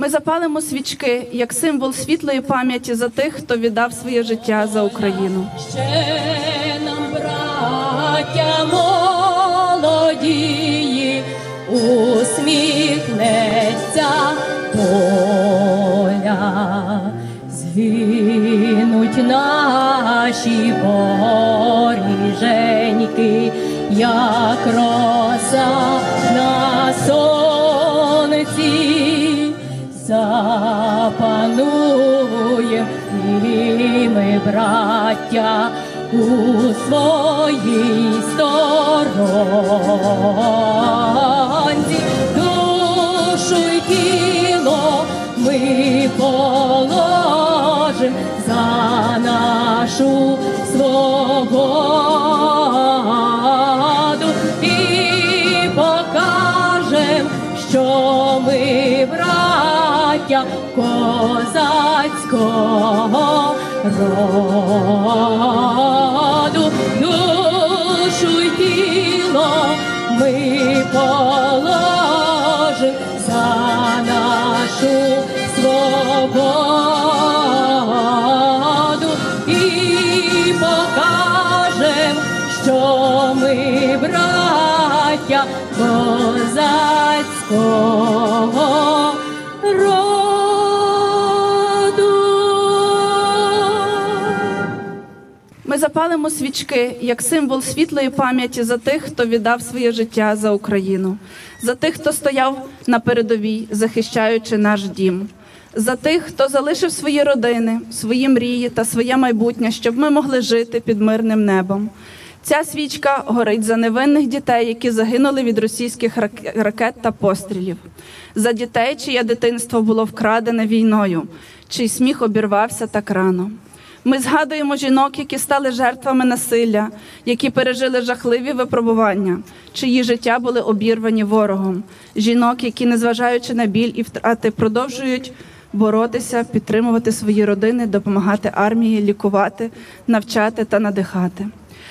Ми запалимо свічки як символ світлої пам'яті за тих, хто віддав своє життя за Україну. Ще нам, браття молодії, усміхнеться доля. Згинуть наші воріженьки, як роса на сонці. Запануєм і ми, браття, у своїй сторонці. Душу й тіло ми положим за нашу свободу і покажем, що ми браття козацького роду. Душу й тіло ми положим за нашу свободу і покажем, що ми браття козацького роду. Ми запалимо свічки як символ світлої пам'яті за тих, хто віддав своє життя за Україну, за тих, хто стояв на передовій, захищаючи наш дім, за тих, хто залишив свої родини, свої мрії та своє майбутнє, щоб ми могли жити під мирним небом. Ця свічка горить за невинних дітей, які загинули від російських ракет та пострілів, за дітей, чиє дитинство було вкрадене війною, чий сміх обірвався так рано. Ми згадуємо жінок, які стали жертвами насилля, які пережили жахливі випробування, чиї життя були обірвані ворогом. Жінок, які, незважаючи на біль і втрати, продовжують боротися, підтримувати свої родини, допомагати армії, лікувати, навчати та надихати.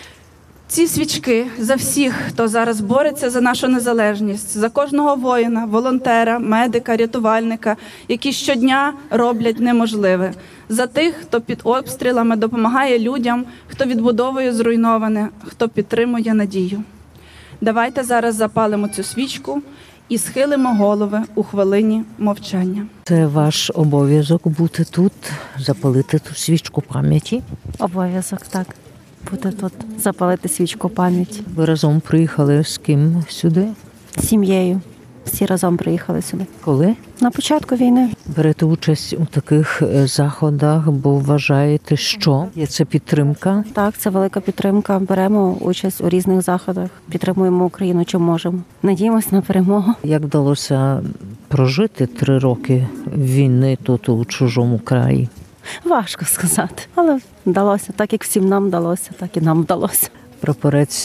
Ці свічки за всіх, хто зараз бореться за нашу незалежність, за кожного воїна, волонтера, медика, рятувальника, які щодня роблять неможливе, за тих, хто під обстрілами допомагає людям, хто відбудовує зруйноване, хто підтримує надію. Давайте зараз запалимо цю свічку і схилимо голови у хвилині мовчання. Це ваш обов'язок бути тут, запалити ту свічку пам'яті. Обов'язок, так. Бути тут, запалити свічку пам'яті. Ви разом приїхали з ким сюди? З сім'єю. Всі разом приїхали сюди. Коли? На початку війни. Берете участь у таких заходах, бо вважаєте, що є це підтримка? Так, це велика підтримка. Беремо участь у різних заходах. Підтримуємо Україну, чим можемо. Надіємось на перемогу. Як вдалося прожити 3 роки війни тут у чужому краї? Важко сказати, але вдалося. Так, як всім нам вдалося, так і нам вдалося. Прапорець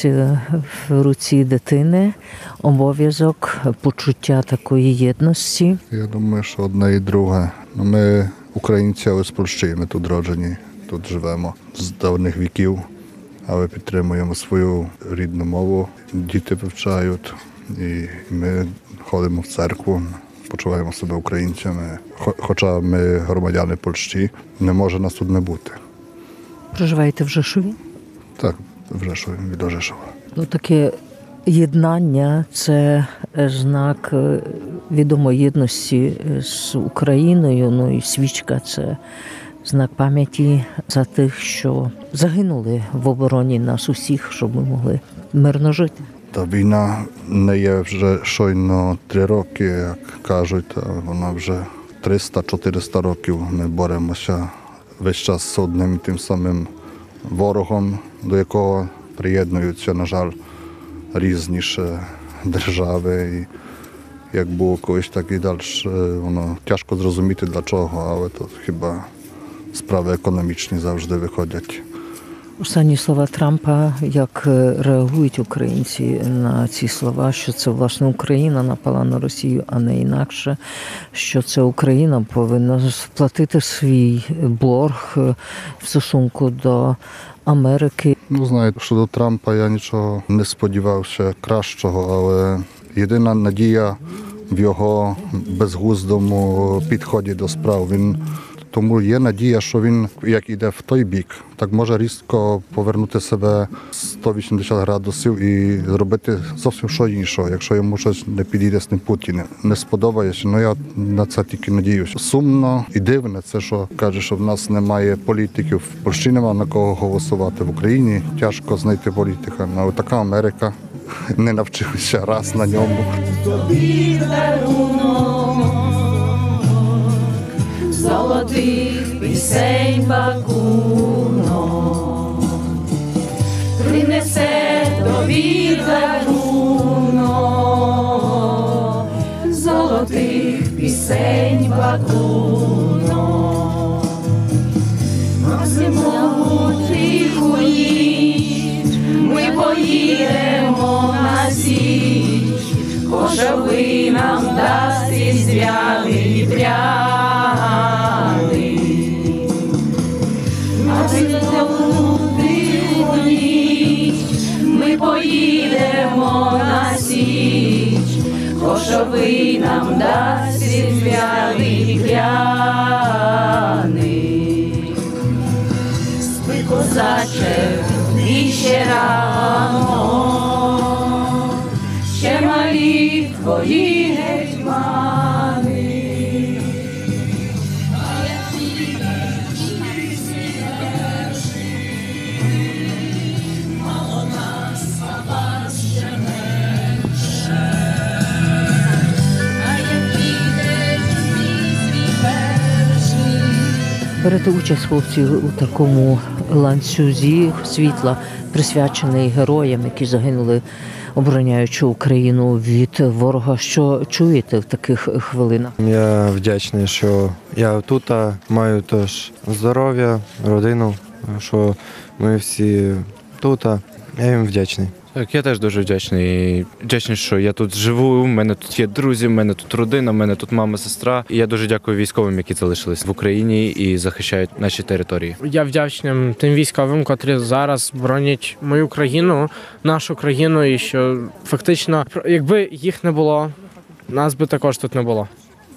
в руці дитини, обов'язок, почуття такої єдності. Я думаю, що одне і друге. Ми українці, але з Польщі, ми тут роджені, тут живемо з давніх віків, але підтримуємо свою рідну мову. Діти вивчають і ми ходимо в церкву, почуваємо себе українцями. Хоча ми громадяни Польщі, не може нас тут не бути. Проживаєте в Rzeszowie? Так, в Rzeszowie, від Rzeszowa. Ну, таке єднання – це знак відомої єдності з Україною, ну і свічка – це знак пам'яті за тих, що загинули в обороні нас усіх, щоб ми могли мирно жити. Та війна не є вже щойно 3 роки, як кажуть, а вона вже 300-400 років ми боремося весь час з одним і тим самим ворогом, до якого приєднуються, на жаль, різні ще держави. І як було колись, так і далі. Воно тяжко зрозуміти для чого, але тут хіба справи економічні завжди виходять. Останні слова Трампа, як реагують українці на ці слова, що це, власне, Україна напала на Росію, а не інакше, що це Україна повинна сплатити свій борг в стосунку до Америки. Ну, знаєте, щодо Трампа я нічого не сподівався кращого, але єдина надія в його безглуздому підході до справ. Тому є надія, що він, як іде в той бік, так може різко повернути себе 180 градусів і зробити зовсім що іншого, якщо йому щось не підійде з тим Путіним. Не сподобається, я на це тільки надіюся. Сумно і дивне це, що каже, що в нас немає політиків, в Польщі немає на кого голосувати, в Україні тяжко знайти політика. А така Америка, не навчилися раз на ньому. Золотих пісень пакунок принесе тобі дарунок, золотих пісень пакунок, на зимову тиху ніч ми поїдемо на січ, кошовий нам дасть різдвяний пряник. На зимову тиху ніч ми поїдемо на січ, кошовий нам дасть різдвяний пряник. Спи, козаче, і ще рано, ще малі твої гетьмани. Берете участь, хлопці, у такому ланцюзі світла, присвячений героям, які загинули, обороняючи Україну від ворога. Що чуєте в таких хвилинах? Я вдячний, що я тут, маю теж здоров'я, родину, що ми всі тут. Я їм вдячний. Так, я теж дуже вдячний. Вдячний, що я тут живу, в мене тут є друзі, в мене тут родина, в мене тут мама, сестра. І я дуже дякую військовим, які залишились в Україні і захищають наші території. Я вдячним тим військовим, котрі зараз боронять мою країну, нашу країну, і що фактично, якби їх не було, нас би також тут не було.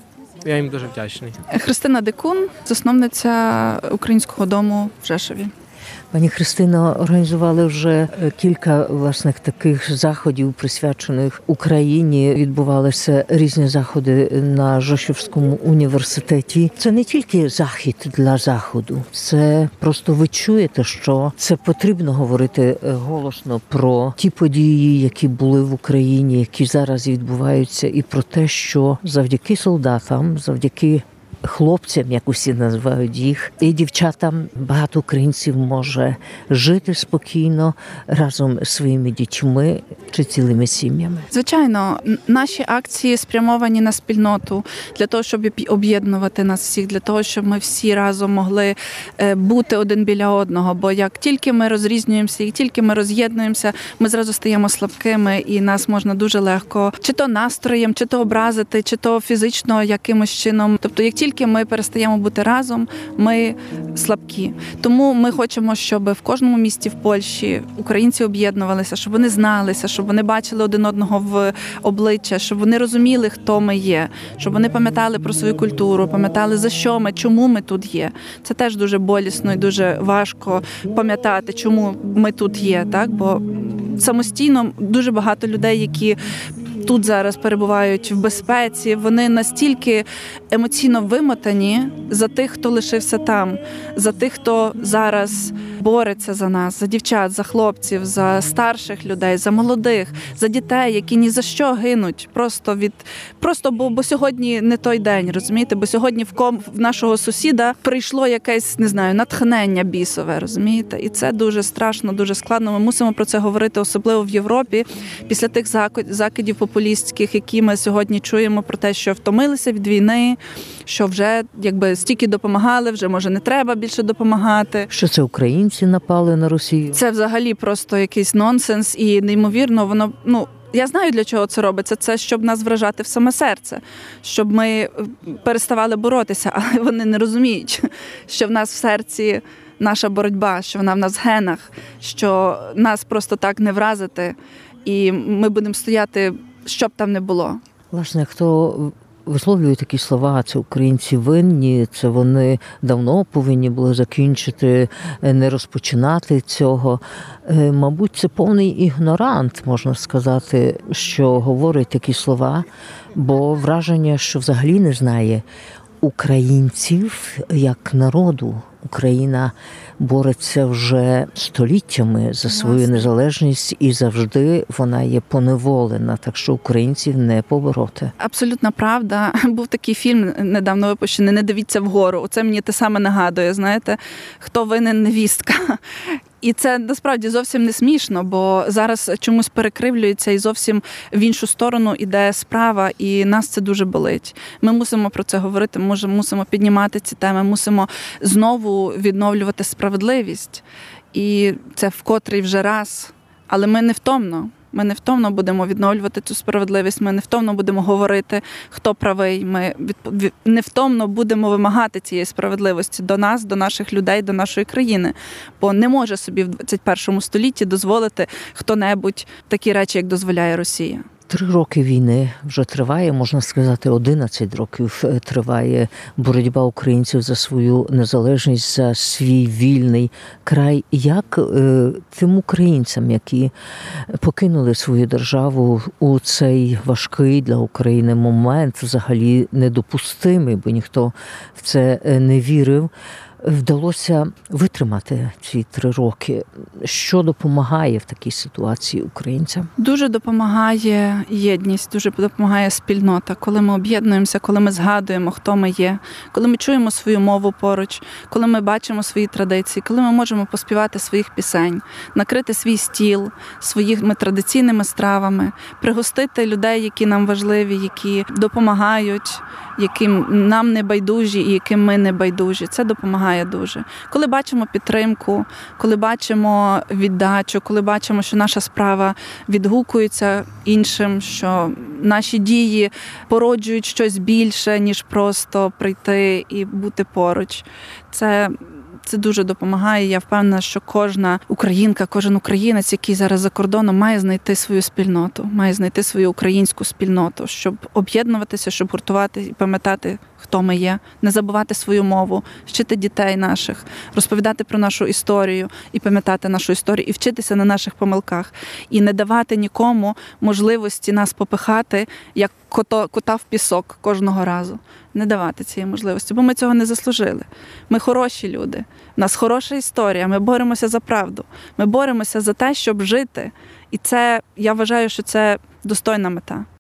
Я їм дуже вдячний. Христина Дикун, засновниця Українського дому в Жешові. Пані Христино, організували вже кілька власних таких заходів, присвячених Україні. Відбувалися різні заходи на Жешівському університеті. Це не тільки захід для заходу, це просто ви чуєте, що це потрібно говорити голосно про ті події, які були в Україні, які зараз відбуваються, і про те, що завдяки солдатам, завдяки хлопцям, як усі називають їх, і дівчатам, багато українців може жити спокійно разом з своїми дітьми чи цілими сім'ями. Звичайно, наші акції спрямовані на спільноту, для того, щоб об'єднувати нас всіх, для того, щоб ми всі разом могли бути один біля одного. Бо як тільки ми розрізнюємося, як тільки ми роз'єднуємося, ми зразу стаємо слабкими, і нас можна дуже легко чи то настроєм, чи то образити, чи то фізично якимось чином. Тобто, як тільки ми перестаємо бути разом, ми слабкі. Тому ми хочемо, щоб в кожному місті в Польщі українці об'єднувалися, щоб вони зналися, щоб вони бачили один одного в обличчя, щоб вони розуміли, хто ми є, щоб вони пам'ятали про свою культуру, пам'ятали, за що ми, чому ми тут є. Це теж дуже болісно і дуже важко пам'ятати, чому ми тут є, так? Бо самостійно дуже багато людей, які тут зараз перебувають в безпеці, вони настільки емоційно вимотані за тих, хто лишився там, за тих, хто зараз бореться за нас, за дівчат, за хлопців, за старших людей, за молодих, за дітей, які ні за що гинуть, бо сьогодні не той день, розумієте? Бо сьогодні в нашого сусіда прийшло якесь, не знаю, натхнення бісове, розумієте? І це дуже страшно, дуже складно. Ми мусимо про це говорити, особливо в Європі, після тих закидів популістських, які ми сьогодні чуємо про те, що втомилися від війни, що вже стільки допомагали, вже може не треба більше допомагати. Що це українці напали на Росію? Це взагалі просто якийсь нонсенс і неймовірно, воно, я знаю, для чого це робиться. Це, щоб нас вражати в саме серце, щоб ми переставали боротися, але вони не розуміють, що в нас в серці наша боротьба, що вона в нас в генах, що нас просто так не вразити, і ми будемо стояти, що б там не було. Власне, хто висловлює такі слова, це українці винні, це вони давно повинні були закінчити, не розпочинати цього. Мабуть, це повний ігнорант, можна сказати, що говорить такі слова, бо враження, що взагалі не знає українців як народу. Україна бореться вже століттями за свою незалежність і завжди вона є поневолена, так що українців не побороти. Абсолютна правда. Був такий фільм недавно випущений «Не дивіться вгору». Оце мені те саме нагадує, знаєте, хто винен невістка. І це насправді зовсім не смішно, бо зараз чомусь перекривлюється і зовсім в іншу сторону іде справа, і нас це дуже болить. Ми мусимо про це говорити, мусимо піднімати ці теми, мусимо знову відновлювати справедливість. І це вкотрий вже раз. Але ми невтомно. Ми невтомно будемо відновлювати цю справедливість, ми невтомно будемо говорити, хто правий, ми невтомно будемо вимагати цієї справедливості до нас, до наших людей, до нашої країни. Бо не може собі в 21 столітті дозволити хто-небудь такі речі, як дозволяє Росія. 3 роки війни вже триває, можна сказати, 11 років триває боротьба українців за свою незалежність, за свій вільний край. Як тим українцям, які покинули свою державу у цей важкий для України момент, взагалі недопустимий, бо ніхто в це не вірив, вдалося витримати ці 3 роки? Що допомагає в такій ситуації українцям? Дуже допомагає єдність, дуже допомагає спільнота. Коли ми об'єднуємося, коли ми згадуємо, хто ми є, коли ми чуємо свою мову поруч, коли ми бачимо свої традиції, коли ми можемо поспівати своїх пісень, накрити свій стіл своїми традиційними стравами, пригостити людей, які нам важливі, які допомагають, яким нам не байдужі і яким ми не байдужі. Це допомагає дуже. Коли бачимо підтримку, коли бачимо віддачу, коли бачимо, що наша справа відгукується іншим, що наші дії породжують щось більше, ніж просто прийти і бути поруч. Це дуже допомагає. Я впевнена, що кожна українка, кожен українець, який зараз за кордоном, має знайти свою спільноту, має знайти свою українську спільноту, щоб об'єднуватися, щоб гуртувати і пам'ятати, хто ми є, не забувати свою мову, вчити дітей наших, розповідати про нашу історію і пам'ятати нашу історію, і вчитися на наших помилках. І не давати нікому можливості нас попихати, як кота в пісок кожного разу. Не давати цієї можливості, бо ми цього не заслужили. Ми хороші люди, у нас хороша історія, ми боремося за правду, ми боремося за те, щоб жити. І це, я вважаю, що це достойна мета.